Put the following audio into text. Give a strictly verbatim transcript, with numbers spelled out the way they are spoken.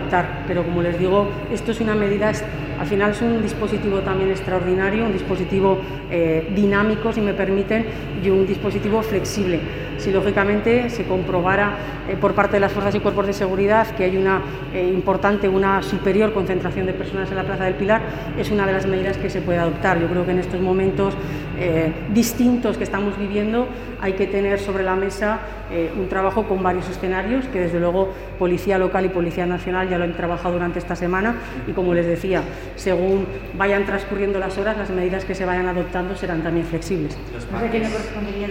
adoptar. Pero como les digo, esto es una medida, al final es un dispositivo también extraordinario, un dispositivo eh, dinámico, si me permiten, y un dispositivo flexible. Si lógicamente se comprobara eh, por parte de las fuerzas y cuerpos de seguridad que hay una eh, importante, una superior concentración de personas en la Plaza del Pilar, es una de las medidas que se puede adoptar. Yo creo que en estos momentos eh, distintos que estamos viviendo hay que tener sobre la mesa eh, un trabajo con varios escenarios, que desde luego Policía Local y Policía Nacional ya lo han trabajado durante esta semana y, como les decía, según vayan transcurriendo las horas, las medidas que se vayan adoptando serán también flexibles. No sé quién le correspondería